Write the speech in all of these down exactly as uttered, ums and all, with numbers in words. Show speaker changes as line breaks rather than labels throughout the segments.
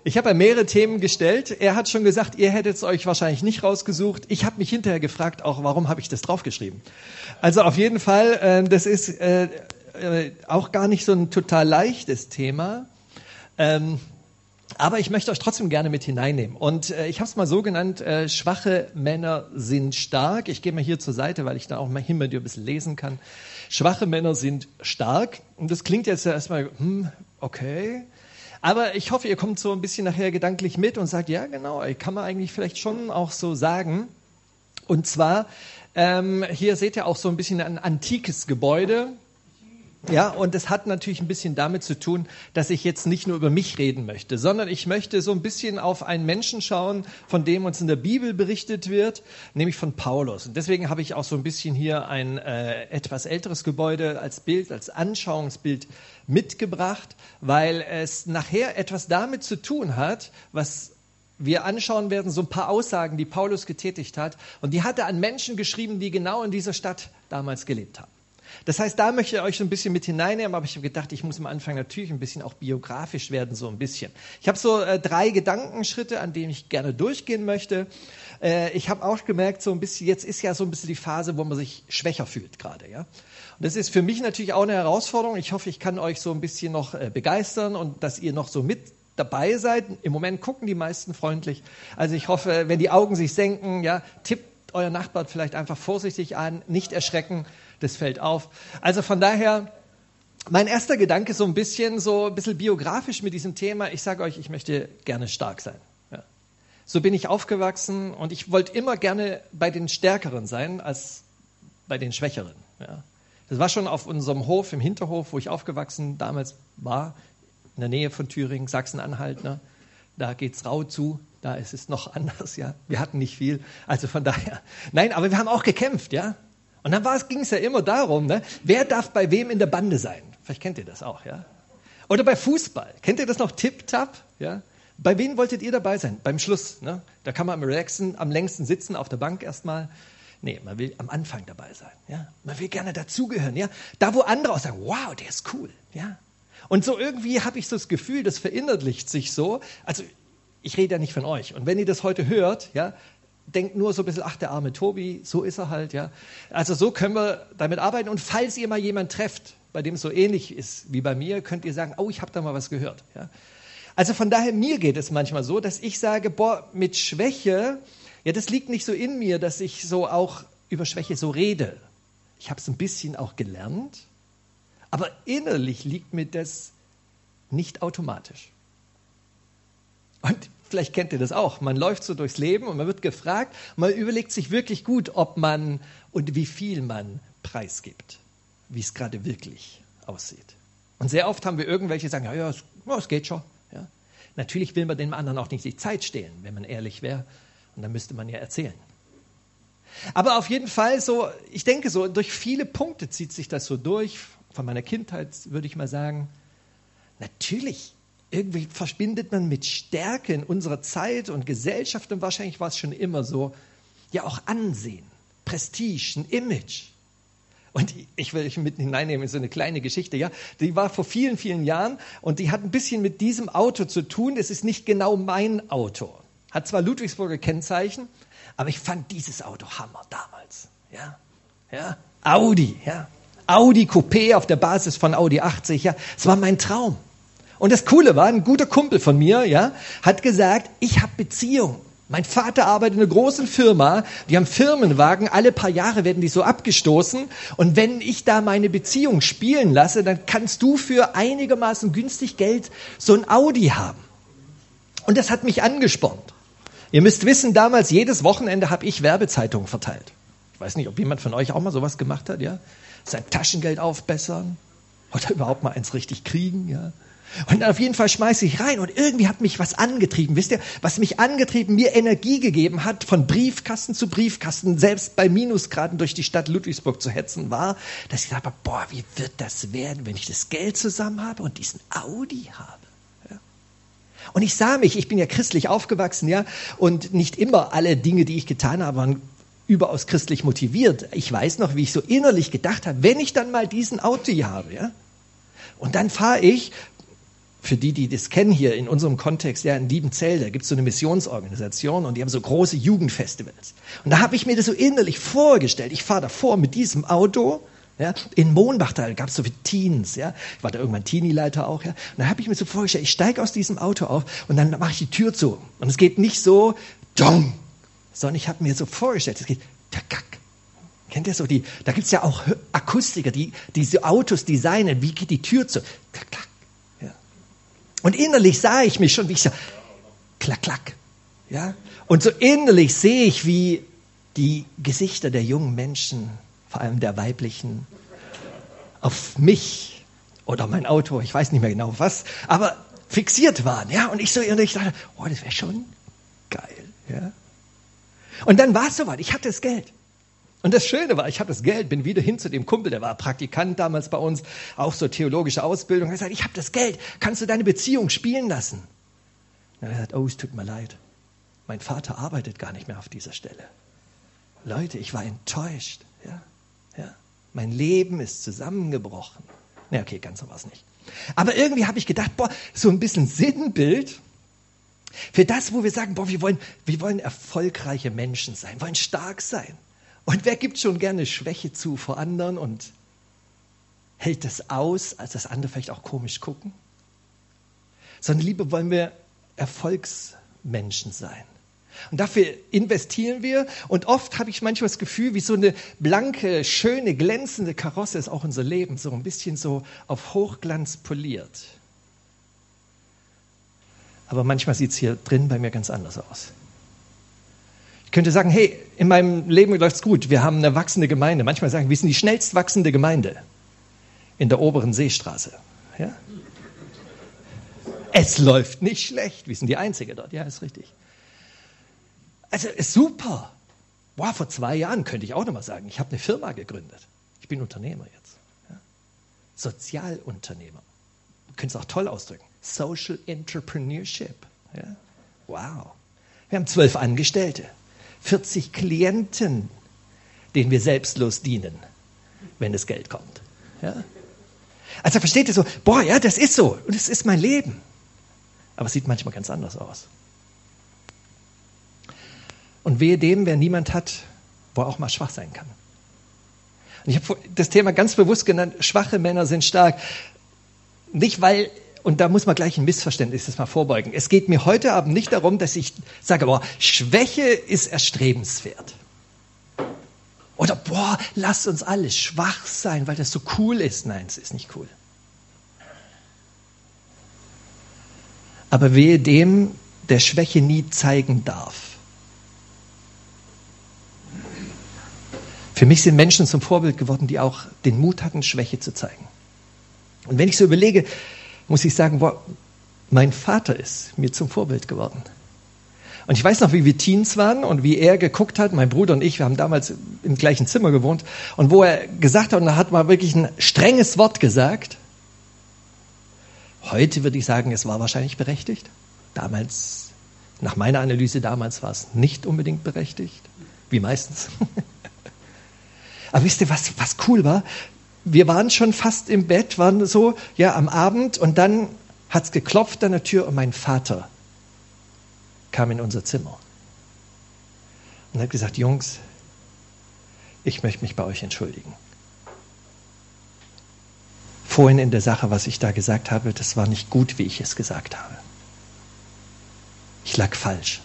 Ich habe ja mehrere Themen gestellt. Er hat schon gesagt, ihr hättet es euch wahrscheinlich nicht rausgesucht. Ich habe mich hinterher gefragt, auch warum habe ich das draufgeschrieben. Also auf jeden Fall, äh, das ist äh, äh, auch gar nicht so ein total leichtes Thema. Ähm, aber ich möchte euch trotzdem gerne mit hineinnehmen. Und äh, ich habe es mal so genannt, äh, schwache Männer sind stark. Ich gehe mal hier zur Seite, weil ich da auch mal hin mit dir ein bisschen lesen kann. Schwache Männer sind stark. Und das klingt jetzt ja erstmal, hm, okay. Aber ich hoffe, ihr kommt so ein bisschen nachher gedanklich mit und sagt, ja genau, kann man eigentlich vielleicht schon auch so sagen. Und zwar, ähm, hier seht ihr auch so ein bisschen ein antikes Gebäude. Ja, und das hat natürlich ein bisschen damit zu tun, dass ich jetzt nicht nur über mich reden möchte, sondern ich möchte so ein bisschen auf einen Menschen schauen, von dem uns in der Bibel berichtet wird, nämlich von Paulus. Und deswegen habe ich auch so ein bisschen hier ein äh, etwas älteres Gebäude als Bild, als Anschauungsbild mitgebracht, weil es nachher etwas damit zu tun hat, was wir anschauen werden, so ein paar Aussagen, die Paulus getätigt hat. Und die hat er an Menschen geschrieben, die genau in dieser Stadt damals gelebt haben. Das heißt, da möchte ich euch so ein bisschen mit hineinnehmen, aber ich habe gedacht, ich muss am Anfang natürlich ein bisschen auch biografisch werden, so ein bisschen. Ich habe so äh, drei Gedankenschritte, an denen ich gerne durchgehen möchte. Äh, ich habe auch gemerkt, so ein bisschen, jetzt ist ja so ein bisschen die Phase, wo man sich schwächer fühlt gerade, ja. Und das ist für mich natürlich auch eine Herausforderung. Ich hoffe, ich kann euch so ein bisschen noch äh, begeistern und dass ihr noch so mit dabei seid. Im Moment gucken die meisten freundlich. Also ich hoffe, wenn die Augen sich senken, ja, tippt euer Nachbar vielleicht einfach vorsichtig an, nicht erschrecken. Das fällt auf. Also von daher, mein erster Gedanke so ein bisschen, so ein bisschen biografisch mit diesem Thema. Ich sage euch, ich möchte gerne stark sein. Ja. So bin ich aufgewachsen und ich wollte immer gerne bei den Stärkeren sein als bei den Schwächeren. Ja. Das war schon auf unserem Hof, im Hinterhof, wo ich aufgewachsen damals war, in der Nähe von Thüringen, Sachsen-Anhalt. Ne. Da geht's rau zu. Da ist es noch anders. Ja. Wir hatten nicht viel. Also von daher. Nein, aber wir haben auch gekämpft, ja. Und dann ging es ja immer darum, ne, wer darf bei wem in der Bande sein? Vielleicht kennt ihr das auch, ja? Oder bei Fußball. Kennt ihr das noch? Tip-Tap, ja? Bei wem wolltet ihr dabei sein? Beim Schluss, ne? Da kann man am relaxen, am längsten sitzen, auf der Bank erstmal. Nee, man will am Anfang dabei sein, ja? Man will gerne dazugehören, ja? Da, wo andere auch sagen, wow, der ist cool, ja? Und so irgendwie habe ich so das Gefühl, das verinnerlicht sich so. Also, ich rede ja nicht von euch. Und wenn ihr das heute hört, ja, denkt nur so ein bisschen, ach, der arme Tobi, so ist er halt, ja. Also so können wir damit arbeiten. Und falls ihr mal jemanden trefft, bei dem es so ähnlich ist wie bei mir, könnt ihr sagen, oh, ich habe da mal was gehört, ja. Also von daher, mir geht es manchmal so, dass ich sage, boah, mit Schwäche, ja, das liegt nicht so in mir, dass ich so auch über Schwäche so rede. Ich habe es ein bisschen auch gelernt, aber innerlich liegt mir das nicht automatisch. Und vielleicht kennt ihr das auch. Man läuft so durchs Leben und man wird gefragt, und man überlegt sich wirklich gut, ob man und wie viel man preisgibt, wie es gerade wirklich aussieht. Und sehr oft haben wir irgendwelche, die sagen, ja, ja, es, ja, es geht schon. Ja. Natürlich will man dem anderen auch nicht die Zeit stehlen, wenn man ehrlich wäre. Und dann müsste man ja erzählen. Aber auf jeden Fall so, ich denke so, durch viele Punkte zieht sich das so durch. Von meiner Kindheit würde ich mal sagen, natürlich, irgendwie verbindet man mit Stärke in unserer Zeit und Gesellschaft, und wahrscheinlich war es schon immer so, ja auch Ansehen, Prestige, ein Image. Und ich will euch mit hineinnehmen in so eine kleine Geschichte, ja, die war vor vielen, vielen Jahren und die hat ein bisschen mit diesem Auto zu tun. Es ist nicht genau mein Auto. Hat zwar Ludwigsburger Kennzeichen, aber ich fand dieses Auto Hammer damals. Ja, ja, Audi, ja, Audi Coupé auf der Basis von Audi achtzig, ja, es war mein Traum. Und das Coole war, ein guter Kumpel von mir, ja, hat gesagt, ich habe Beziehung. Mein Vater arbeitet in einer großen Firma, die haben Firmenwagen, alle paar Jahre werden die so abgestoßen. Und wenn ich da meine Beziehung spielen lasse, dann kannst du für einigermaßen günstig Geld so ein Audi haben. Und das hat mich angespornt. Ihr müsst wissen, damals jedes Wochenende habe ich Werbezeitungen verteilt. Ich weiß nicht, ob jemand von euch auch mal sowas gemacht hat, ja? Sein Taschengeld aufbessern oder überhaupt mal eins richtig kriegen, ja? Und auf jeden Fall schmeiße ich rein und irgendwie hat mich was angetrieben. Wisst ihr, was mich angetrieben, mir Energie gegeben hat, von Briefkasten zu Briefkasten, selbst bei Minusgraden durch die Stadt Ludwigsburg zu hetzen, war, dass ich dachte, boah, wie wird das werden, wenn ich das Geld zusammen habe und diesen Audi habe? Ja. Und ich sah mich, ich bin ja christlich aufgewachsen, ja, und nicht immer alle Dinge, die ich getan habe, waren überaus christlich motiviert. Ich weiß noch, wie ich so innerlich gedacht habe, wenn ich dann mal diesen Audi habe, ja, und dann fahre ich für die, die das kennen hier in unserem Kontext, ja, in Liebenzell, da gibt es so eine Missionsorganisation und die haben so große Jugendfestivals. Und da habe ich mir das so innerlich vorgestellt. Ich fahre davor mit diesem Auto, ja, in Mohnbach, da gab es so viele Teens, ja. Ich war da irgendwann Teenie-Leiter auch, ja. Und da habe ich mir so vorgestellt, ich steige aus diesem Auto auf und dann mache ich die Tür zu. Und es geht nicht so, dong, sondern ich habe mir so vorgestellt, es geht, takack. Kennt ihr so die, da gibt es ja auch Akustiker, die diese Autos designen, wie geht die Tür zu? Klack, klack. Ja. Und innerlich sah ich mich schon, wie ich so, klack, klack. Ja. Und so innerlich sehe ich, wie die Gesichter der jungen Menschen, vor allem der weiblichen, auf mich oder mein Auto, ich weiß nicht mehr genau was, aber fixiert waren. Ja. Und ich so innerlich dachte, oh, das wäre schon geil. Ja. Und dann war es soweit, ich hatte das Geld. Und das Schöne war, ich habe das Geld, bin wieder hin zu dem Kumpel, der war Praktikant damals bei uns, auch so theologische Ausbildung. Er hat gesagt, ich habe das Geld, kannst du deine Beziehung spielen lassen? Und er hat gesagt, oh, es tut mir leid, mein Vater arbeitet gar nicht mehr auf dieser Stelle. Leute, ich war enttäuscht. Ja, ja. Mein Leben ist zusammengebrochen. Na, okay, ganz so war es nicht. Aber irgendwie habe ich gedacht, boah, so ein bisschen Sinnbild für das, wo wir sagen, boah, wir wollen, wir wollen erfolgreiche Menschen sein, wollen stark sein. Und wer gibt schon gerne Schwäche zu vor anderen und hält das aus, als das andere vielleicht auch komisch gucken? Sondern lieber wollen wir Erfolgsmenschen sein. Und dafür investieren wir. Und oft habe ich manchmal das Gefühl, wie so eine blanke, schöne, glänzende Karosse ist auch unser Leben so ein bisschen so auf Hochglanz poliert. Aber manchmal sieht es hier drin bei mir ganz anders aus. Ich könnte sagen, hey, in meinem Leben läuft es gut. Wir haben eine wachsende Gemeinde. Manchmal sagen wir, wir sind die schnellst wachsende Gemeinde in der oberen Seestraße. Ja? Es läuft nicht schlecht. Wir sind die Einzige dort. Ja, ist richtig. Also ist super. Wow, vor zwei Jahren könnte ich auch noch mal sagen, ich habe eine Firma gegründet. Ich bin Unternehmer jetzt. Ja? Sozialunternehmer. Du könntest es auch toll ausdrücken. Social Entrepreneurship. Ja? Wow. Wir haben zwölf Angestellte. vierzig Klienten, denen wir selbstlos dienen, wenn das Geld kommt. Ja? Also versteht ihr so, boah, ja, das ist so und es ist mein Leben. Aber es sieht manchmal ganz anders aus. Und wehe dem, wer niemand hat, wo er auch mal schwach sein kann. Und ich habe das Thema ganz bewusst genannt, schwache Männer sind stark. Nicht weil, und da muss man gleich ein Missverständnis das mal vorbeugen. Es geht mir heute Abend nicht darum, dass ich sage, boah, Schwäche ist erstrebenswert. Oder, boah, lasst uns alle schwach sein, weil das so cool ist. Nein, es ist nicht cool. Aber wehe dem, der Schwäche nie zeigen darf. Für mich sind Menschen zum Vorbild geworden, die auch den Mut hatten, Schwäche zu zeigen. Und wenn ich so überlege, muss ich sagen, boah, mein Vater ist mir zum Vorbild geworden. Und ich weiß noch, wie wir Teens waren und wie er geguckt hat, mein Bruder und ich, wir haben damals im gleichen Zimmer gewohnt, und wo er gesagt hat, und da hat man wirklich ein strenges Wort gesagt. Heute würde ich sagen, es war wahrscheinlich berechtigt. Damals, nach meiner Analyse damals, war es nicht unbedingt berechtigt, wie meistens. Aber wisst ihr, was, was cool war? Wir waren schon fast im Bett, waren so, ja, am Abend, und dann hat es geklopft an der Tür und mein Vater kam in unser Zimmer und hat gesagt, Jungs, ich möchte mich bei euch entschuldigen. Vorhin in der Sache, was ich da gesagt habe, das war nicht gut, wie ich es gesagt habe. Ich lag falsch.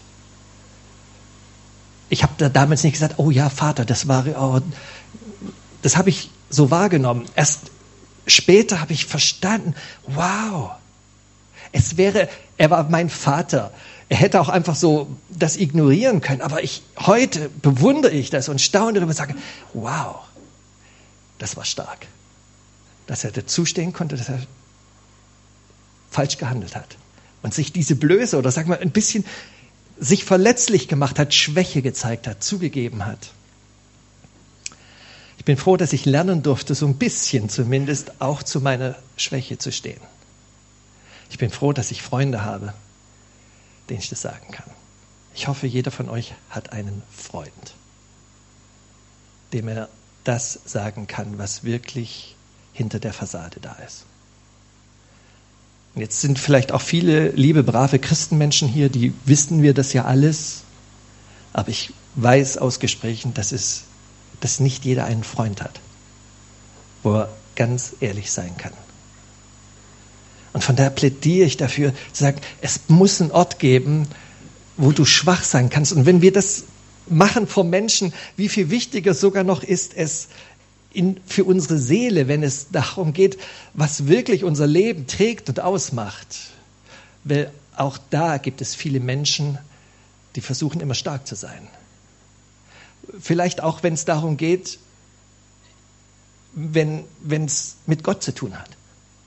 Ich habe da damals nicht gesagt, oh ja, Vater, das war, oh, das habe ich so wahrgenommen. Erst später habe ich verstanden, wow, es wäre, er war mein Vater. Er hätte auch einfach so das ignorieren können. Aber ich, heute bewundere ich das und staune darüber und sage, wow, das war stark. Dass er dazustehen konnte, dass er falsch gehandelt hat. Und sich diese Blöße oder sagen wir ein bisschen sich verletzlich gemacht hat, Schwäche gezeigt hat, zugegeben hat. Ich bin froh, dass ich lernen durfte, so ein bisschen zumindest auch zu meiner Schwäche zu stehen. Ich bin froh, dass ich Freunde habe, denen ich das sagen kann. Ich hoffe, jeder von euch hat einen Freund, dem er das sagen kann, was wirklich hinter der Fassade da ist. Und jetzt sind vielleicht auch viele liebe, brave Christenmenschen hier, die wissen wir das ja alles. Aber ich weiß aus Gesprächen, dass, es, dass nicht jeder einen Freund hat, wo er ganz ehrlich sein kann. Und von daher plädiere ich dafür, zu sagen, es muss einen Ort geben, wo du schwach sein kannst. Und wenn wir das machen vor Menschen, wie viel wichtiger sogar noch ist es in, für unsere Seele, wenn es darum geht, was wirklich unser Leben trägt und ausmacht. Weil auch da gibt es viele Menschen, die versuchen immer stark zu sein. Vielleicht auch, wenn es darum geht, wenn es mit Gott zu tun hat.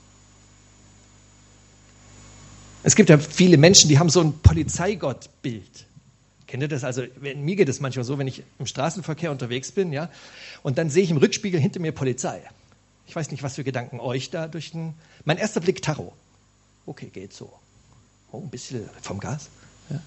Es gibt ja viele Menschen, die haben so ein Polizeigott-Bild. Kennt ihr das? Also mir geht es manchmal so, wenn ich im Straßenverkehr unterwegs bin, ja, und dann sehe ich im Rückspiegel hinter mir Polizei. Ich weiß nicht, was für Gedanken euch da durch den... Mein erster Blick, Tacho. Okay, geht so. Oh, ein bisschen vom Gas. Ja.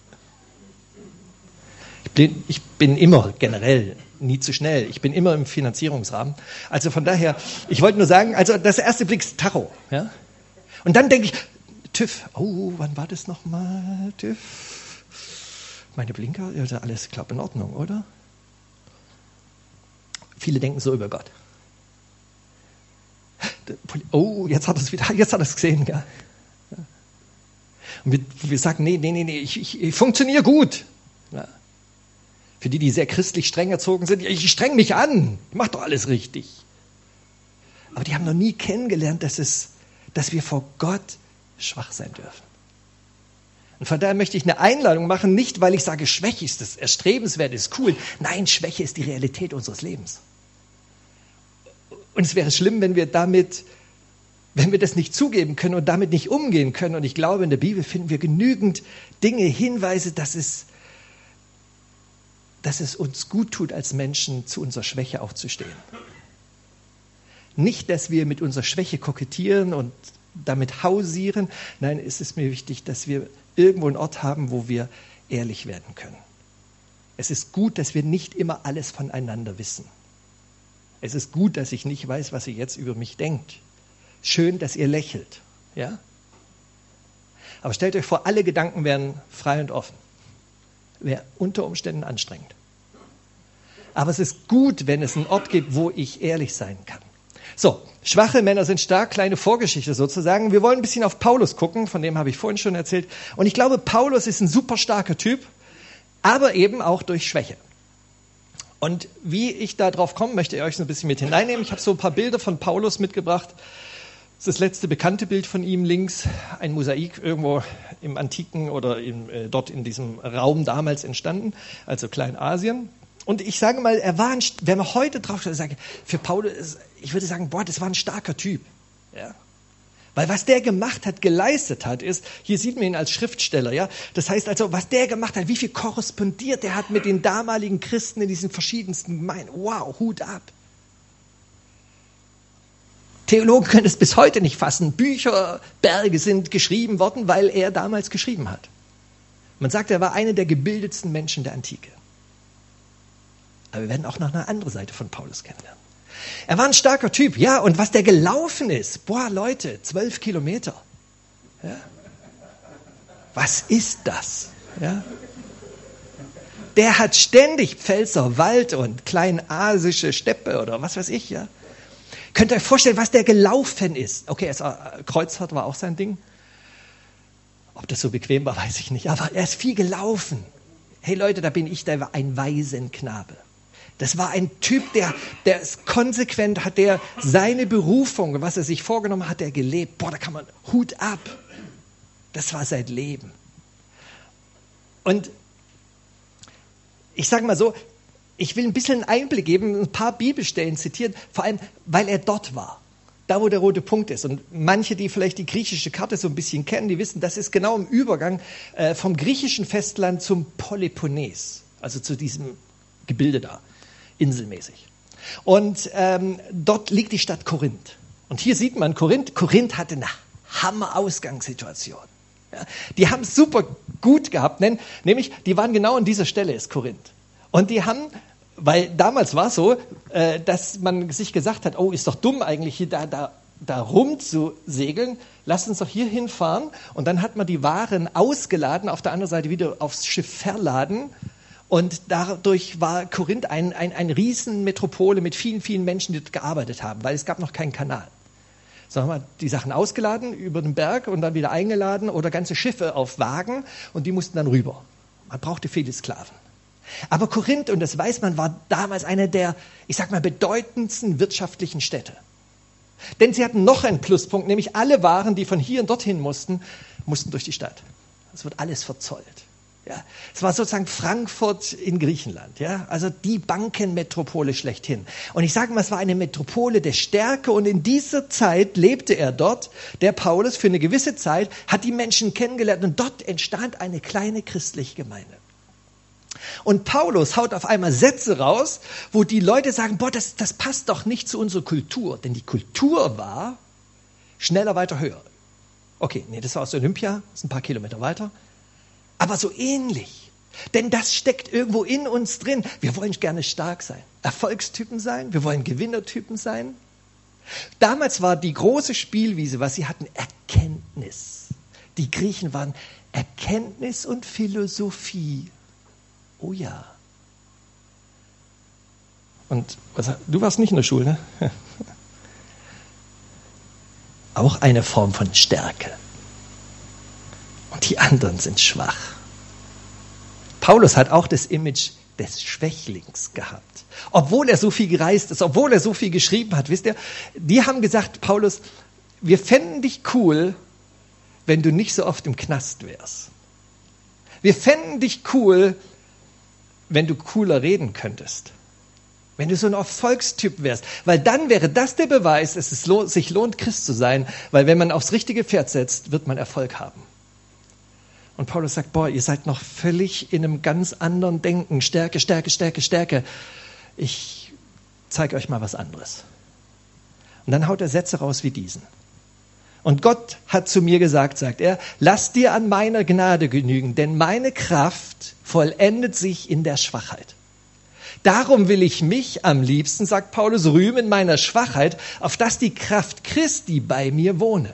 Ich bin, ich bin immer generell nie zu schnell. Ich bin immer im Finanzierungsrahmen. Also von daher, ich wollte nur sagen, also das erste Blick ist Tacho. Ja? Und dann denke ich, TÜV. Oh, wann war das nochmal? TÜV. Meine Blinker, ja, alles klappt in Ordnung, oder? Viele denken so über Gott. Oh, jetzt hat er es wieder, jetzt hat er es gesehen, ja. Und wir, wir sagen, nee, nee, nee, nee, ich, ich, ich funktioniere gut. Ja. Für die, die sehr christlich streng erzogen sind, ich streng mich an, ich mache doch alles richtig. Aber die haben noch nie kennengelernt, dass, es, dass wir vor Gott schwach sein dürfen. Und von daher möchte ich eine Einladung machen, nicht weil ich sage, Schwäche ist das erstrebenswert, ist cool. Nein, Schwäche ist die Realität unseres Lebens. Und es wäre schlimm, wenn wir damit, wenn wir das nicht zugeben können und damit nicht umgehen können. Und ich glaube, in der Bibel finden wir genügend Dinge, Hinweise, dass es, dass es uns gut tut, als Menschen zu unserer Schwäche aufzustehen. Nicht, dass wir mit unserer Schwäche kokettieren und damit hausieren. Nein, es ist mir wichtig, dass wir irgendwo einen Ort haben, wo wir ehrlich werden können. Es ist gut, dass wir nicht immer alles voneinander wissen. Es ist gut, dass ich nicht weiß, was ihr jetzt über mich denkt. Schön, dass ihr lächelt. Ja? Aber stellt euch vor, alle Gedanken wären frei und offen. Wäre unter Umständen anstrengend. Aber es ist gut, wenn es einen Ort gibt, wo ich ehrlich sein kann. So, schwache Männer sind stark, kleine Vorgeschichte sozusagen. Wir wollen ein bisschen auf Paulus gucken, von dem habe ich vorhin schon erzählt. Und ich glaube, Paulus ist ein super starker Typ, aber eben auch durch Schwäche. Und wie ich da drauf komme, möchte ich euch so ein bisschen mit hineinnehmen. Ich habe so ein paar Bilder von Paulus mitgebracht. Das ist das letzte bekannte Bild von ihm links, ein Mosaik irgendwo im Antiken oder in, äh, dort in diesem Raum damals entstanden, also Kleinasien. Und ich sage mal, er war ein, wenn man heute drauf schaut, sage für Paulus, ich würde sagen, boah, das war ein starker Typ. Ja? Weil was der gemacht hat, geleistet hat, ist, hier sieht man ihn als Schriftsteller, ja. Das heißt also, was der gemacht hat, wie viel korrespondiert er hat mit den damaligen Christen in diesen verschiedensten Gemeinden. Wow, Hut ab. Theologen können es bis heute nicht fassen. Bücherberge sind geschrieben worden, weil er damals geschrieben hat. Man sagt, er war einer der gebildetsten Menschen der Antike. Aber wir werden auch noch eine andere Seite von Paulus kennenlernen. Er war ein starker Typ, ja, und was der gelaufen ist, boah, Leute, zwölf Kilometer. Ja. Was ist das? Ja. Der hat ständig Pfälzer Wald und kleinasische Steppe oder was weiß ich, ja. Könnt ihr euch vorstellen, was der gelaufen ist? Okay, es war, Kreuzfahrt war auch sein Ding. Ob das so bequem war, weiß ich nicht, aber er ist viel gelaufen. Hey Leute, da bin ich, der war ein Waisenknabe. Das war ein Typ, der, der ist konsequent, hat der seine Berufung, was er sich vorgenommen hat, er gelebt. Boah, da kann man Hut ab. Das war sein Leben. Und ich sage mal so, ich will ein bisschen einen Einblick geben, ein paar Bibelstellen zitieren, vor allem, weil er dort war. Da, wo der rote Punkt ist. Und manche, die vielleicht die griechische Karte so ein bisschen kennen, die wissen, das ist genau im Übergang äh, vom griechischen Festland zum Peloponnes. Also zu diesem Gebilde da. Inselmäßig. Und ähm, dort liegt die Stadt Korinth. Und hier sieht man Korinth. Korinth hatte eine Hammer-Ausgangssituation. Ja, die haben es super gut gehabt, denn, nämlich die waren genau an dieser Stelle, ist Korinth. Und die haben, weil damals war es so, äh, dass man sich gesagt hat, oh, ist doch dumm eigentlich, hier, da, da da rumzusegeln, lasst uns doch hier hinfahren. Und dann hat man die Waren ausgeladen, auf der anderen Seite wieder aufs Schiff verladen. Und dadurch war Korinth ein, ein, ein Riesenmetropole mit vielen, vielen Menschen, die dort gearbeitet haben, weil es gab noch keinen Kanal. So haben wir die Sachen ausgeladen über den Berg und dann wieder eingeladen oder ganze Schiffe auf Wagen und die mussten dann rüber. Man brauchte viele Sklaven. Aber Korinth, und das weiß man, war damals eine der, ich sag mal, bedeutendsten wirtschaftlichen Städte. Denn sie hatten noch einen Pluspunkt, nämlich alle Waren, die von hier und dorthin mussten, mussten durch die Stadt. Es wird alles verzollt. Ja, es war sozusagen Frankfurt in Griechenland, ja, also die Bankenmetropole schlechthin. Und ich sage mal, es war eine Metropole der Stärke und in dieser Zeit lebte er dort, der Paulus, für eine gewisse Zeit, hat die Menschen kennengelernt und dort entstand eine kleine christliche Gemeinde. Und Paulus haut auf einmal Sätze raus, wo die Leute sagen, boah, das, das passt doch nicht zu unserer Kultur, denn die Kultur war schneller, weiter, höher. Okay, nee, das war aus Olympia, das ist ein paar Kilometer weiter. Aber so ähnlich. Denn das steckt irgendwo in uns drin. Wir wollen gerne stark sein, Erfolgstypen sein, wir wollen Gewinnertypen sein. Damals war die große Spielwiese, was sie hatten, Erkenntnis. Die Griechen waren Erkenntnis und Philosophie. Oh ja. Und was, du warst nicht in der Schule, ne? Auch eine Form von Stärke. Und die anderen sind schwach. Paulus hat auch das Image des Schwächlings gehabt. Obwohl er so viel gereist ist, obwohl er so viel geschrieben hat, wisst ihr, die haben gesagt, Paulus, wir fänden dich cool, wenn du nicht so oft im Knast wärst. Wir fänden dich cool, wenn du cooler reden könntest. Wenn du so ein Erfolgstyp wärst. Weil dann wäre das der Beweis, dass es sich lohnt, Christ zu sein. Weil wenn man aufs richtige Pferd setzt, wird man Erfolg haben. Und Paulus sagt, boah, ihr seid noch völlig in einem ganz anderen Denken. Stärke, Stärke, Stärke, Stärke. Ich zeige euch mal was anderes. Und dann haut er Sätze raus wie diesen. Und Gott hat zu mir gesagt, sagt er, lass dir an meiner Gnade genügen, denn meine Kraft vollendet sich in der Schwachheit. Darum will ich mich am liebsten, sagt Paulus, rühmen meiner Schwachheit, auf dass die Kraft Christi bei mir wohne.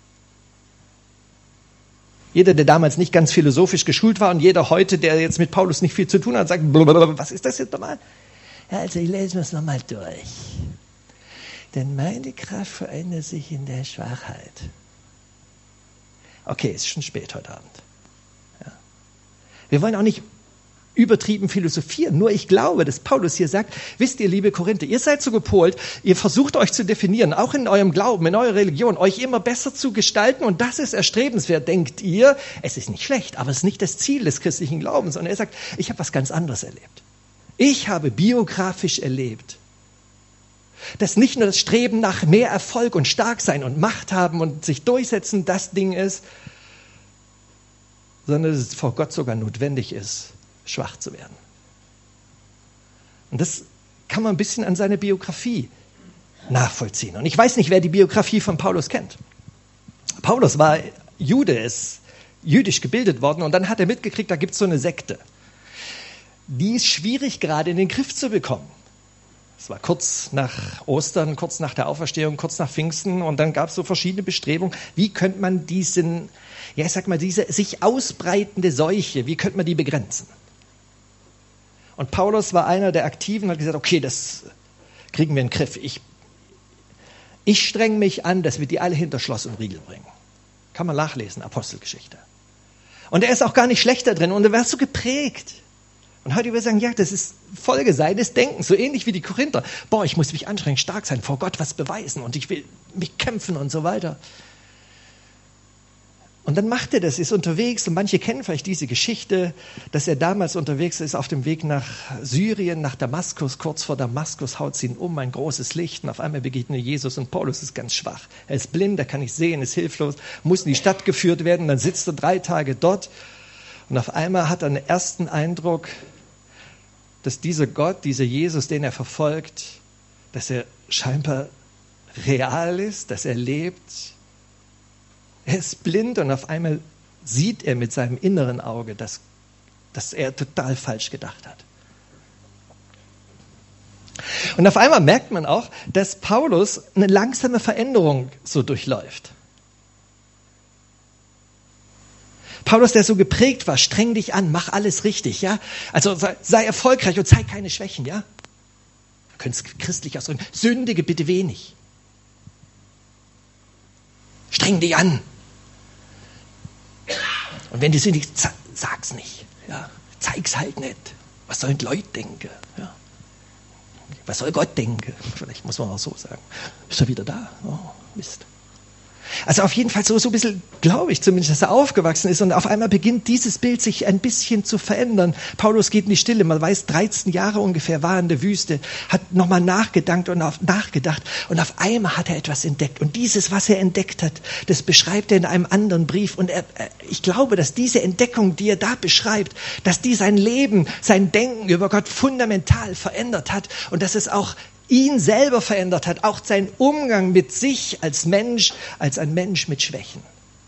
Jeder, der damals nicht ganz philosophisch geschult war und jeder heute, der jetzt mit Paulus nicht viel zu tun hat, sagt, was ist das jetzt nochmal? Ja, also ich lese es nochmal durch. Denn meine Kraft verändert sich in der Schwachheit. Okay, ist schon spät heute Abend. Ja. Wir wollen auch nicht übertrieben philosophieren. Nur ich glaube, dass Paulus hier sagt, wisst ihr, liebe Korinther, ihr seid so gepolt, ihr versucht euch zu definieren, auch in eurem Glauben, in eurer Religion, euch immer besser zu gestalten und das ist erstrebenswert, denkt ihr. Es ist nicht schlecht, aber es ist nicht das Ziel des christlichen Glaubens. Und er sagt, ich habe was ganz anderes erlebt. Ich habe biografisch erlebt, dass nicht nur das Streben nach mehr Erfolg und Starksein und Macht haben und sich durchsetzen das Ding ist, sondern dass es vor Gott sogar notwendig ist, schwach zu werden. Und das kann man ein bisschen an seiner Biografie nachvollziehen. Und ich weiß nicht, wer die Biografie von Paulus kennt. Paulus war Jude, ist jüdisch gebildet worden und dann hat er mitgekriegt, da gibt es so eine Sekte. Die ist schwierig gerade in den Griff zu bekommen. Es war kurz nach Ostern, kurz nach der Auferstehung, kurz nach Pfingsten und dann gab es so verschiedene Bestrebungen. Wie könnte man diesen, ja ich sag mal, diese sich ausbreitende Seuche, wie könnte man die begrenzen? Und Paulus war einer der Aktiven und hat gesagt, okay, das kriegen wir in den Griff. Ich, ich streng mich an, dass wir die alle hinter Schloss und Riegel bringen. Kann man nachlesen, Apostelgeschichte. Und er ist auch gar nicht schlechter drin und er war so geprägt. Und heute wir sagen, ja, das ist Folge seines Denkens, so ähnlich wie die Korinther. Boah, ich muss mich anstrengen, stark sein, vor Gott was beweisen und ich will mich kämpfen und so weiter. Und dann macht er das, ist unterwegs und manche kennen vielleicht diese Geschichte, dass er damals unterwegs ist auf dem Weg nach Syrien, nach Damaskus, kurz vor Damaskus haut sie ihn um, ein großes Licht und auf einmal begegnet Jesus und Paulus ist ganz schwach. Er ist blind, er kann nicht sehen, ist hilflos, muss in die Stadt geführt werden, dann sitzt er drei Tage dort und auf einmal hat er einen ersten Eindruck, dass dieser Gott, dieser Jesus, den er verfolgt, dass er scheinbar real ist, dass er lebt. Er ist blind und auf einmal sieht er mit seinem inneren Auge, dass, dass er total falsch gedacht hat. Und auf einmal merkt man auch, dass Paulus eine langsame Veränderung so durchläuft. Paulus, der so geprägt war, streng dich an, mach alles richtig, ja? Also sei, sei erfolgreich und zeig keine Schwächen, ja? Wir können es christlich ausdrücken. Sündige bitte wenig. Streng dich an. Und wenn du sündigst, sag's nicht, ja? Zeig's halt nicht. Was sollen die Leute denken, ja? Was soll Gott denken? Vielleicht muss man auch so sagen. Ist er wieder da? Oh, Mist. Also auf jeden Fall so, so ein bisschen, glaube ich zumindest, dass er aufgewachsen ist und auf einmal beginnt dieses Bild sich ein bisschen zu verändern. Paulus geht in die Stille, man weiß, dreizehn Jahre ungefähr war er in der Wüste, hat nochmal nachgedacht und auf, nachgedacht und auf einmal hat er etwas entdeckt. Und dieses, was er entdeckt hat, das beschreibt er in einem anderen Brief. Und er, ich glaube, dass diese Entdeckung, die er da beschreibt, dass die sein Leben, sein Denken über Gott fundamental verändert hat und dass es auch ihn selber verändert hat, auch sein Umgang mit sich als Mensch, als ein Mensch mit Schwächen.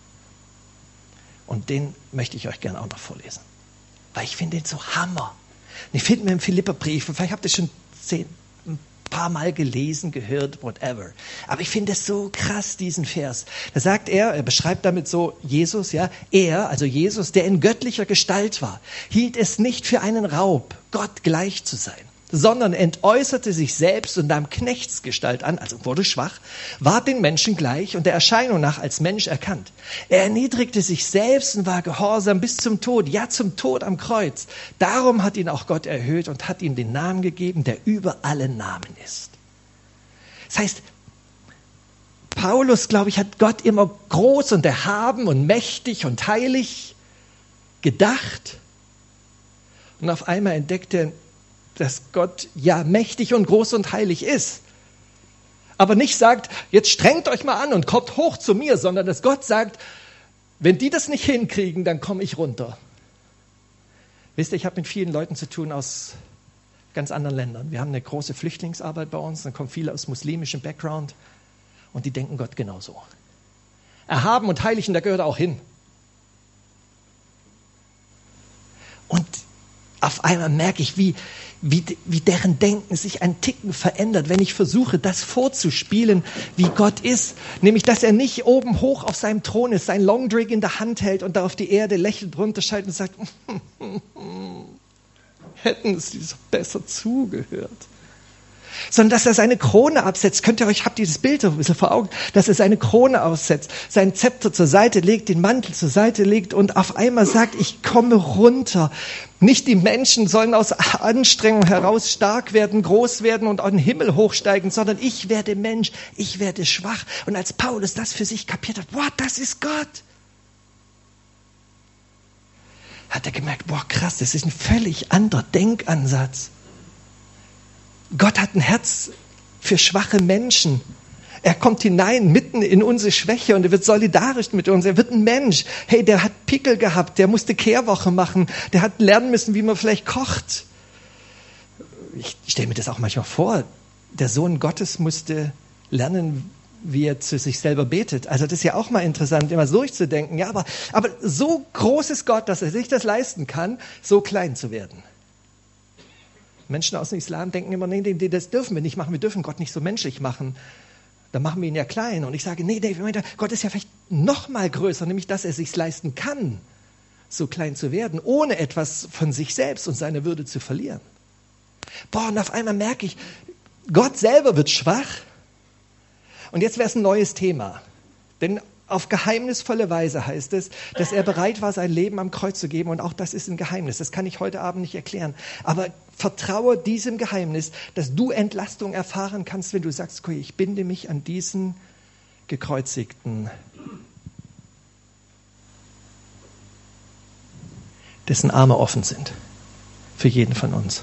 Und den möchte ich euch gerne auch noch vorlesen, weil ich finde den so Hammer. Ich finde mir im Philipperbrief, vielleicht habt ihr schon zehn, ein paar Mal gelesen, gehört, whatever. Aber ich finde es so krass, diesen Vers. Da sagt er, er beschreibt damit so Jesus, ja, er, also Jesus, der in göttlicher Gestalt war, hielt es nicht für einen Raub, Gott gleich zu sein, sondern entäußerte sich selbst und nahm Knechtsgestalt an, also wurde schwach, ward den Menschen gleich und der Erscheinung nach als Mensch erkannt. Er erniedrigte sich selbst und war gehorsam bis zum Tod, ja zum Tod am Kreuz. Darum hat ihn auch Gott erhöht und hat ihm den Namen gegeben, der über alle Namen ist. Das heißt, Paulus, glaube ich, hat Gott immer groß und erhaben und mächtig und heilig gedacht. Und auf einmal entdeckt er, dass Gott ja mächtig und groß und heilig ist. Aber nicht sagt, jetzt strengt euch mal an und kommt hoch zu mir, sondern dass Gott sagt, wenn die das nicht hinkriegen, dann komme ich runter. Wisst ihr, ich habe mit vielen Leuten zu tun aus ganz anderen Ländern. Wir haben eine große Flüchtlingsarbeit bei uns, dann kommen viele aus muslimischem Background und die denken Gott genauso. Erhaben und heilig, und da gehört er auch hin. Und auf einmal merke ich, wie, wie, wie deren Denken sich ein Ticken verändert, wenn ich versuche, das vorzuspielen, wie Gott ist. Nämlich, dass er nicht oben hoch auf seinem Thron ist, sein Longdrink in der Hand hält und da auf die Erde lächelt, runterschaltet und sagt, hätten sie besser zugehört. Sondern dass er seine Krone absetzt. Könnt ihr euch, habt dieses Bild ein bisschen vor Augen, dass er seine Krone aussetzt, seinen Zepter zur Seite legt, den Mantel zur Seite legt und auf einmal sagt, ich komme runter. Nicht die Menschen sollen aus Anstrengung heraus stark werden, groß werden und auf den Himmel hochsteigen, sondern ich werde Mensch, ich werde schwach. Und als Paulus das für sich kapiert hat, boah, das ist Gott, hat er gemerkt, boah, krass, das ist ein völlig anderer Denkansatz. Gott hat ein Herz für schwache Menschen. Er kommt hinein, mitten in unsere Schwäche und er wird solidarisch mit uns. Er wird ein Mensch. Hey, der hat Pickel gehabt, der musste Kehrwoche machen, der hat lernen müssen, wie man vielleicht kocht. Ich stelle mir das auch manchmal vor. Der Sohn Gottes musste lernen, wie er zu sich selber betet. Also das ist ja auch mal interessant, immer so durchzudenken. Ja, aber, aber so groß ist Gott, dass er sich das leisten kann, so klein zu werden. Menschen aus dem Islam denken immer, nee, nee, das dürfen wir nicht machen. Wir dürfen Gott nicht so menschlich machen. Dann machen wir ihn ja klein. Und ich sage, nee, nee, Gott ist ja vielleicht noch mal größer, nämlich, dass er sich leisten kann, so klein zu werden, ohne etwas von sich selbst und seiner Würde zu verlieren. Boah, und auf einmal merke ich, Gott selber wird schwach. Und jetzt wäre es ein neues Thema. Denn auf geheimnisvolle Weise heißt es, dass er bereit war, sein Leben am Kreuz zu geben. Und auch das ist ein Geheimnis. Das kann ich heute Abend nicht erklären. Aber vertraue diesem Geheimnis, dass du Entlastung erfahren kannst, wenn du sagst, okay, ich binde mich an diesen Gekreuzigten, dessen Arme offen sind. Für jeden von uns.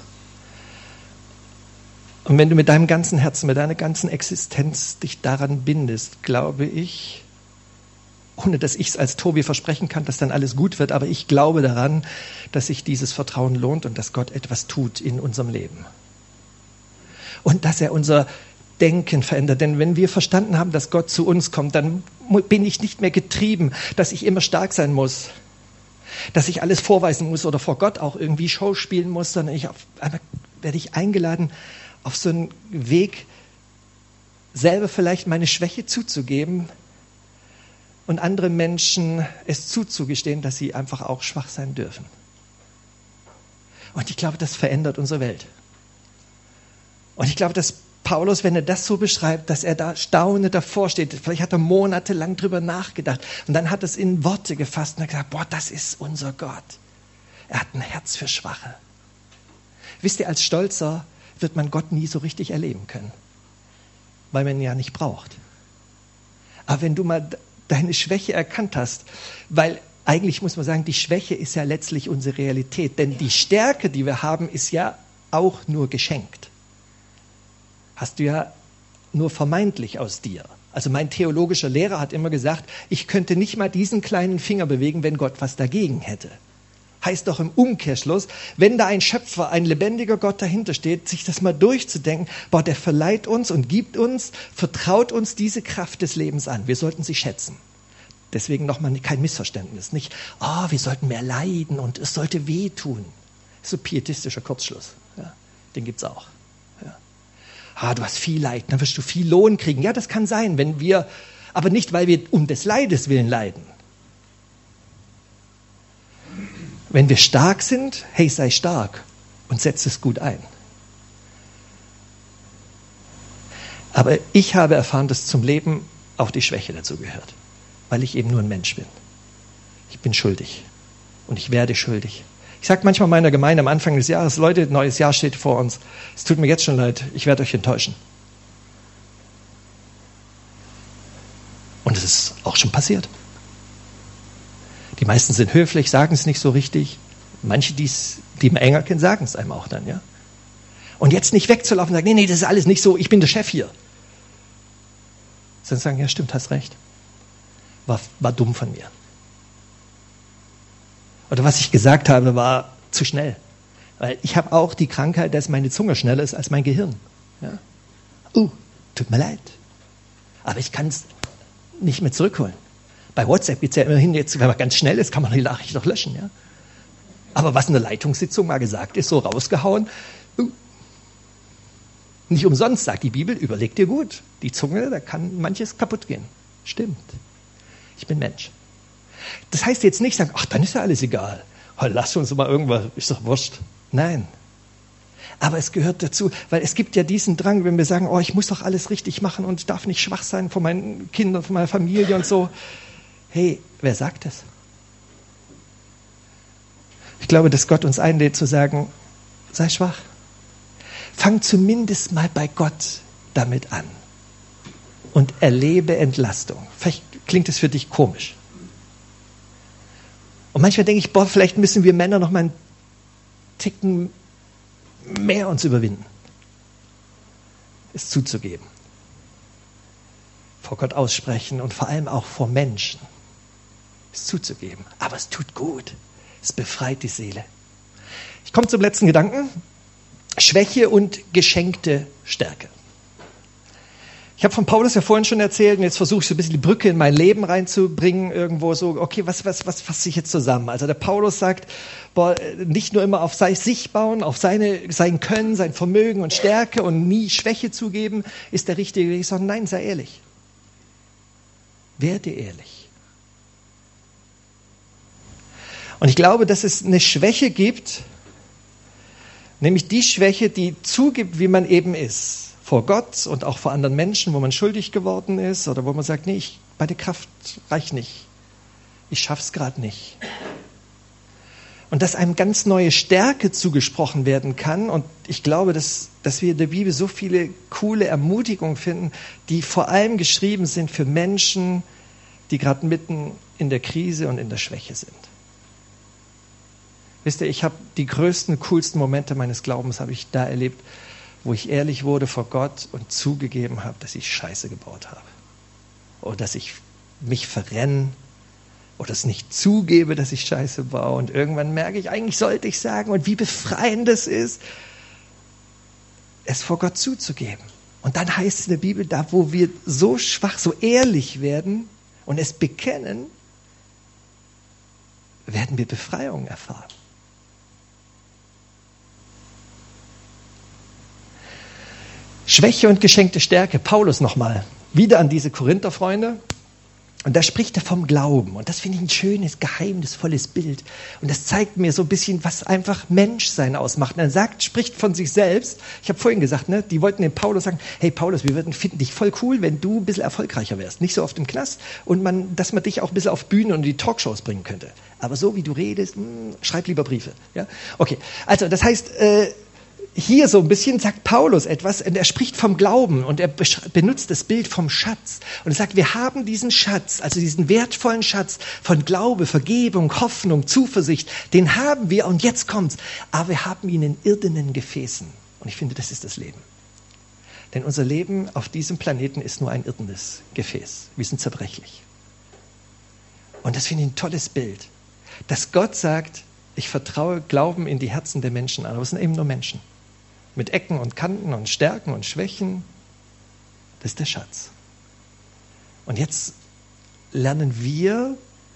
Und wenn du mit deinem ganzen Herzen, mit deiner ganzen Existenz dich daran bindest, glaube ich, ohne dass ich es als Tobi versprechen kann, dass dann alles gut wird, aber ich glaube daran, dass sich dieses Vertrauen lohnt und dass Gott etwas tut in unserem Leben. Und dass er unser Denken verändert. Denn wenn wir verstanden haben, dass Gott zu uns kommt, dann bin ich nicht mehr getrieben, dass ich immer stark sein muss, dass ich alles vorweisen muss oder vor Gott auch irgendwie Show spielen muss, sondern ich auf einmal werde ich eingeladen, auf so einen Weg, selber vielleicht meine Schwäche zuzugeben und anderen Menschen es zuzugestehen, dass sie einfach auch schwach sein dürfen. Und ich glaube, das verändert unsere Welt. Und ich glaube, dass Paulus, wenn er das so beschreibt, dass er da staunend davor steht, vielleicht hat er monatelang drüber nachgedacht und dann hat er es in Worte gefasst und hat gesagt, boah, das ist unser Gott. Er hat ein Herz für Schwache. Wisst ihr, als Stolzer wird man Gott nie so richtig erleben können, weil man ihn ja nicht braucht. Aber wenn du mal deine Schwäche erkannt hast, weil eigentlich muss man sagen, die Schwäche ist ja letztlich unsere Realität, denn die Stärke, die wir haben, ist ja auch nur geschenkt. Hast du ja nur vermeintlich aus dir. Also mein theologischer Lehrer hat immer gesagt, ich könnte nicht mal diesen kleinen Finger bewegen, wenn Gott was dagegen hätte. Heißt doch im Umkehrschluss, wenn da ein Schöpfer, ein lebendiger Gott dahinter steht, sich das mal durchzudenken, boah, der verleiht uns und gibt uns, vertraut uns diese Kraft des Lebens an. Wir sollten sie schätzen. Deswegen nochmal kein Missverständnis. Nicht, oh, wir sollten mehr leiden und es sollte wehtun. So pietistischer Kurzschluss. Ja, den gibt's auch. Ja. Ah, du hast viel Leid, dann wirst du viel Lohn kriegen. Ja, das kann sein, wenn wir, aber nicht, weil wir um des Leides willen leiden. Wenn wir stark sind, hey, sei stark und setz es gut ein. Aber ich habe erfahren, dass zum Leben auch die Schwäche dazu gehört, weil ich eben nur ein Mensch bin. Ich bin schuldig und ich werde schuldig. Ich sage manchmal meiner Gemeinde am Anfang des Jahres, Leute, neues Jahr steht vor uns. Es tut mir jetzt schon leid, ich werde euch enttäuschen. Und es ist auch schon passiert. Die meisten sind höflich, sagen es nicht so richtig. Manche, die's, die man enger kennen, sagen es einem auch dann. Ja? Und jetzt nicht wegzulaufen und sagen, nee, nee, das ist alles nicht so, ich bin der Chef hier. Sondern sagen, ja stimmt, hast recht. War, war dumm von mir. Oder was ich gesagt habe, war zu schnell. Weil ich habe auch die Krankheit, dass meine Zunge schneller ist als mein Gehirn. Ja? Uh, tut mir leid. Aber ich kann es nicht mehr zurückholen. Bei WhatsApp geht es ja immerhin jetzt, wenn man ganz schnell ist, kann man die Nachricht noch löschen. Ja? Aber was in der Leitungssitzung mal gesagt ist, so rausgehauen, uh, nicht umsonst sagt die Bibel, überleg dir gut. Die Zunge, da kann manches kaputt gehen. Stimmt. Ich bin Mensch. Das heißt jetzt nicht sagen, ach, dann ist ja alles egal. Oh, lass uns mal irgendwas, ist doch wurscht. Nein. Aber es gehört dazu, weil es gibt ja diesen Drang, wenn wir sagen, oh, ich muss doch alles richtig machen und ich darf nicht schwach sein vor meinen Kindern, vor meiner Familie und so. Hey, wer sagt das? Ich glaube, dass Gott uns einlädt zu sagen, sei schwach. Fang zumindest mal bei Gott damit an und erlebe Entlastung. Vielleicht klingt es für dich komisch. Und manchmal denke ich, boah, vielleicht müssen wir Männer noch mal einen Ticken mehr uns überwinden, es zuzugeben. Vor Gott aussprechen und vor allem auch vor Menschen es zuzugeben. Aber es tut gut. Es befreit die Seele. Ich komme zum letzten Gedanken. Schwäche und geschenkte Stärke. Ich habe von Paulus ja vorhin schon erzählt und jetzt versuche ich so ein bisschen die Brücke in mein Leben reinzubringen, irgendwo so, okay, was, was, was fasst sich jetzt zusammen? Also der Paulus sagt, boah, nicht nur immer auf sich bauen, auf seine, sein Können, sein Vermögen und Stärke und nie Schwäche zugeben, ist der richtige Weg, sondern nein, sei ehrlich. Werde ehrlich. Und ich glaube, dass es eine Schwäche gibt, nämlich die Schwäche, die zugibt, wie man eben ist. Vor Gott und auch vor anderen Menschen, wo man schuldig geworden ist oder wo man sagt, nee, ich, meine Kraft reicht nicht. Ich schaff's gerade nicht. Und dass einem ganz neue Stärke zugesprochen werden kann. Und ich glaube, dass, dass wir in der Bibel so viele coole Ermutigungen finden, die vor allem geschrieben sind für Menschen, die gerade mitten in der Krise und in der Schwäche sind. Wisst ihr, ich habe die größten, coolsten Momente meines Glaubens habe ich da erlebt, wo ich ehrlich wurde vor Gott und zugegeben habe, dass ich Scheiße gebaut habe. Oder dass ich mich verrenne oder es nicht zugebe, dass ich Scheiße baue. Und irgendwann merke ich, eigentlich sollte ich sagen, und wie befreiend es ist, es vor Gott zuzugeben. Und dann heißt es in der Bibel, da wo wir so schwach, so ehrlich werden und es bekennen, werden wir Befreiung erfahren. Schwäche und geschenkte Stärke. Paulus nochmal. Wieder an diese Korinther-Freunde. Und da spricht er vom Glauben. Und das finde ich ein schönes, geheimnisvolles Bild. Und das zeigt mir so ein bisschen, was einfach Menschsein ausmacht. Und er sagt, spricht von sich selbst. Ich habe vorhin gesagt, ne, die wollten dem Paulus sagen, hey Paulus, wir würden finden dich voll cool, wenn du ein bisschen erfolgreicher wärst. Nicht so oft im Knast. Und man, dass man dich auch ein bisschen auf Bühnen und in die Talkshows bringen könnte. Aber so wie du redest, mh, schreib lieber Briefe. Ja? Okay, also das heißt, äh, hier so ein bisschen sagt Paulus etwas, und er spricht vom Glauben und er benutzt das Bild vom Schatz. Und er sagt, wir haben diesen Schatz, also diesen wertvollen Schatz von Glaube, Vergebung, Hoffnung, Zuversicht, den haben wir und jetzt kommt's. Aber wir haben ihn in irdenen Gefäßen. Und ich finde, das ist das Leben. Denn unser Leben auf diesem Planeten ist nur ein irdenes Gefäß. Wir sind zerbrechlich. Und das finde ich ein tolles Bild, dass Gott sagt, ich vertraue Glauben in die Herzen der Menschen an. Aber es sind eben nur Menschen. Mit Ecken und Kanten und Stärken und Schwächen. Das ist der Schatz. Und jetzt lernen wir,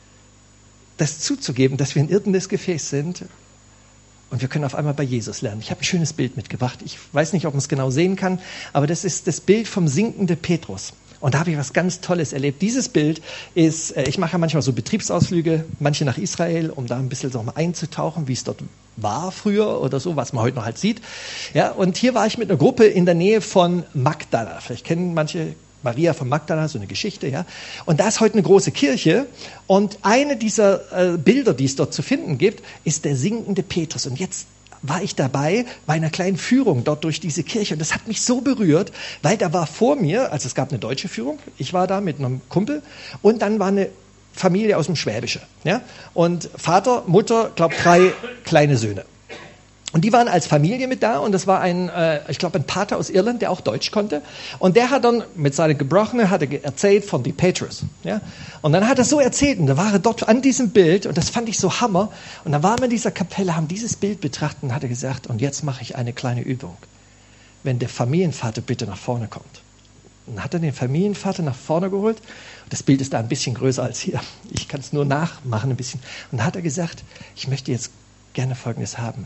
das zuzugeben, dass wir ein irdenes Gefäß sind. Und wir können auf einmal bei Jesus lernen. Ich habe ein schönes Bild mitgebracht. Ich weiß nicht, ob man es genau sehen kann, aber das ist das Bild vom sinkenden Petrus. Und da habe ich was ganz Tolles erlebt. Dieses Bild ist, ich mache ja manchmal so Betriebsausflüge, manche nach Israel, um da ein bisschen so mal einzutauchen, wie es dort war früher oder so, was man heute noch halt sieht. Ja, und hier war ich mit einer Gruppe in der Nähe von Magdala. Vielleicht kennen manche Maria von Magdala, so eine Geschichte, ja. Und da ist heute eine große Kirche. Und eine dieser äh, Bilder, die es dort zu finden gibt, ist der sinkende Petrus. Und jetzt war ich dabei bei einer kleinen Führung dort durch diese Kirche. Und das hat mich so berührt, weil da war vor mir, also es gab eine deutsche Führung, ich war da mit einem Kumpel und dann war eine Familie aus dem Schwäbische. Ja? Und Vater, Mutter, glaube drei kleine Söhne. Und die waren als Familie mit da und das war ein, äh, ich glaube, ein Pater aus Irland, der auch Deutsch konnte. Und der hat dann mit seiner Gebrochenen hat er erzählt von die Petrus. Ja? Und dann hat er so erzählt und da war er dort an diesem Bild und das fand ich so Hammer. Und dann waren wir in dieser Kapelle, haben dieses Bild betrachtet und hat er gesagt, und jetzt mache ich eine kleine Übung. Wenn der Familienvater bitte nach vorne kommt. Und dann hat er den Familienvater nach vorne geholt. Das Bild ist da ein bisschen größer als hier. Ich kann es nur nachmachen ein bisschen. Und dann hat er gesagt, ich möchte jetzt gerne Folgendes haben.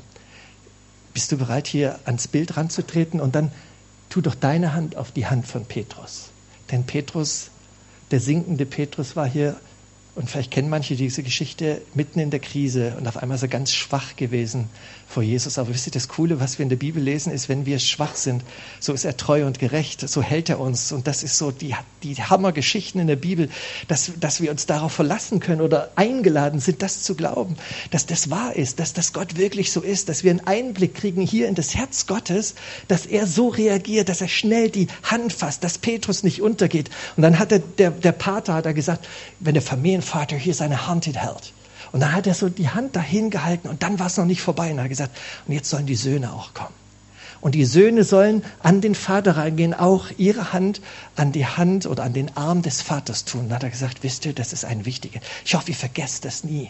Bist du bereit, hier ans Bild ranzutreten? Und dann tu doch deine Hand auf die Hand von Petrus. Denn Petrus, der sinkende Petrus war hier, und vielleicht kennen manche diese Geschichte, mitten in der Krise und auf einmal so ganz schwach gewesen vor Jesus. Aber wisst ihr, das Coole, was wir in der Bibel lesen, ist, wenn wir schwach sind, so ist er treu und gerecht, so hält er uns. Und das ist so die, die Hammergeschichten in der Bibel, dass, dass wir uns darauf verlassen können oder eingeladen sind, das zu glauben, dass das wahr ist, dass das Gott wirklich so ist, dass wir einen Einblick kriegen hier in das Herz Gottes, dass er so reagiert, dass er schnell die Hand fasst, dass Petrus nicht untergeht. Und dann hat er, der, der Pater hat er gesagt, wenn der Familienvater hier seine Hand hält, und dann hat er so die Hand dahin gehalten und dann war es noch nicht vorbei. Und er hat gesagt, und jetzt sollen die Söhne auch kommen. Und die Söhne sollen an den Vater reingehen, auch ihre Hand an die Hand oder an den Arm des Vaters tun. Und dann hat er gesagt, wisst ihr, das ist ein wichtiger. Ich hoffe, ihr vergesst das nie.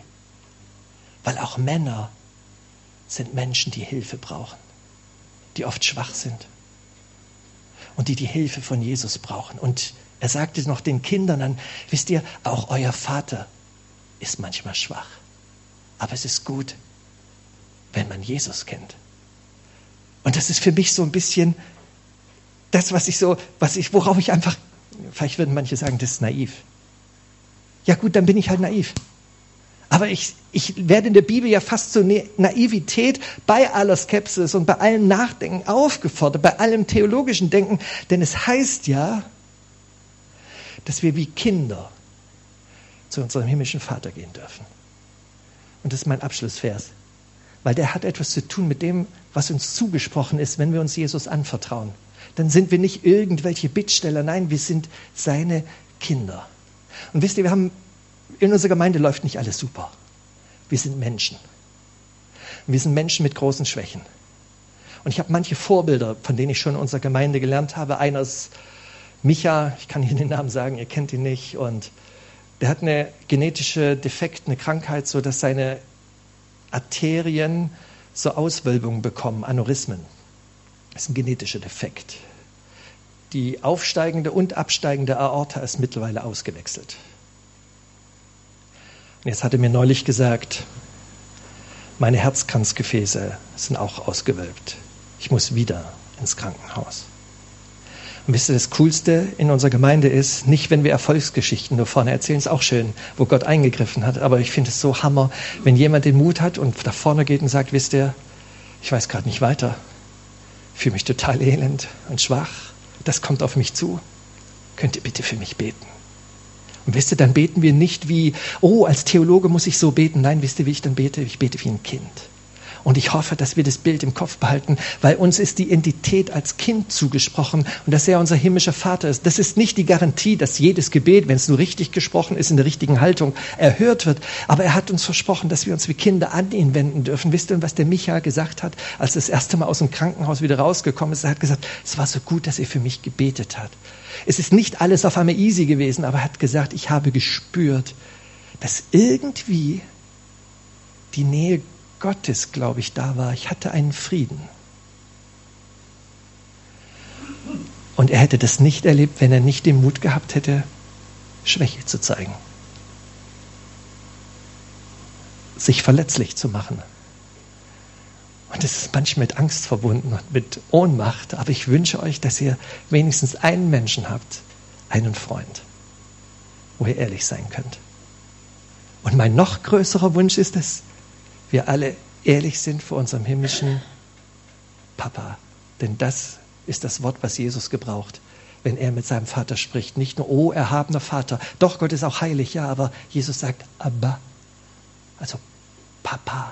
Weil auch Männer sind Menschen, die Hilfe brauchen, die oft schwach sind und die die Hilfe von Jesus brauchen. Und er sagte noch den Kindern an, wisst ihr, auch euer Vater ist manchmal schwach. Aber es ist gut, wenn man Jesus kennt. Und das ist für mich so ein bisschen das, was ich so, was ich, worauf ich einfach, vielleicht würden manche sagen, das ist naiv. Ja gut, dann bin ich halt naiv. Aber ich, ich werde in der Bibel ja fast zur Naivität bei aller Skepsis und bei allem Nachdenken aufgefordert, bei allem theologischen Denken, denn es heißt ja, dass wir wie Kinder zu unserem himmlischen Vater gehen dürfen. Und das ist mein Abschlussvers. Weil der hat etwas zu tun mit dem, was uns zugesprochen ist, wenn wir uns Jesus anvertrauen. Dann sind wir nicht irgendwelche Bittsteller, nein, wir sind seine Kinder. Und wisst ihr, wir haben, in unserer Gemeinde läuft nicht alles super. Wir sind Menschen. Und wir sind Menschen mit großen Schwächen. Und ich habe manche Vorbilder, von denen ich schon in unserer Gemeinde gelernt habe. Einer ist Micha, ich kann Ihnen den Namen sagen, ihr kennt ihn nicht, und der hat eine genetische Defekt, eine Krankheit, so dass seine Arterien so Auswölbungen bekommen, Aneurysmen. Das ist ein genetischer Defekt. Die aufsteigende und absteigende Aorta ist mittlerweile ausgewechselt. Und jetzt hat er mir neulich gesagt, meine Herzkranzgefäße sind auch ausgewölbt. Ich muss wieder ins Krankenhaus. Und wisst ihr, das Coolste in unserer Gemeinde ist, nicht wenn wir Erfolgsgeschichten nur vorne erzählen, ist auch schön, wo Gott eingegriffen hat, aber ich finde es so Hammer, wenn jemand den Mut hat und da vorne geht und sagt, wisst ihr, ich weiß gerade nicht weiter, ich fühle mich total elend und schwach, das kommt auf mich zu, könnt ihr bitte für mich beten? Und wisst ihr, dann beten wir nicht wie, oh, als Theologe muss ich so beten, nein, wisst ihr, wie ich dann bete? Ich bete wie ein Kind. Und ich hoffe, dass wir das Bild im Kopf behalten, weil uns ist die Identität als Kind zugesprochen und dass er unser himmlischer Vater ist. Das ist nicht die Garantie, dass jedes Gebet, wenn es nur richtig gesprochen ist, in der richtigen Haltung erhört wird. Aber er hat uns versprochen, dass wir uns wie Kinder an ihn wenden dürfen. Wisst ihr, was der Micha gesagt hat, als er das erste Mal aus dem Krankenhaus wieder rausgekommen ist? Er hat gesagt, es war so gut, dass er für mich gebetet hat. Es ist nicht alles auf einmal easy gewesen, aber er hat gesagt, ich habe gespürt, dass irgendwie die Nähe Gottes, glaube ich, da war. Ich hatte einen Frieden. Und er hätte das nicht erlebt, wenn er nicht den Mut gehabt hätte, Schwäche zu zeigen. Sich verletzlich zu machen. Und es ist manchmal mit Angst verbunden und mit Ohnmacht. Aber ich wünsche euch, dass ihr wenigstens einen Menschen habt, einen Freund, wo ihr ehrlich sein könnt. Und mein noch größerer Wunsch ist es, wir alle ehrlich sind vor unserem himmlischen Papa. Denn das ist das Wort, was Jesus gebraucht, wenn er mit seinem Vater spricht. Nicht nur, oh, erhabener Vater. Doch, Gott ist auch heilig, ja, aber Jesus sagt, Abba. Also, Papa.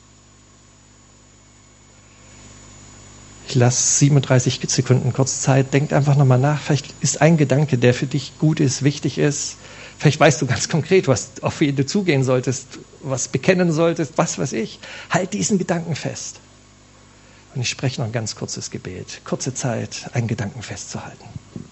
Ich lasse siebenunddreißig Sekunden kurz Zeit. Denkt einfach nochmal nach. Vielleicht ist ein Gedanke, der für dich gut ist, wichtig ist. Vielleicht weißt du ganz konkret, was auf wen du zugehen solltest, was bekennen solltest, was weiß ich. Halt diesen Gedanken fest. Und ich spreche noch ein ganz kurzes Gebet. Kurze Zeit, einen Gedanken festzuhalten.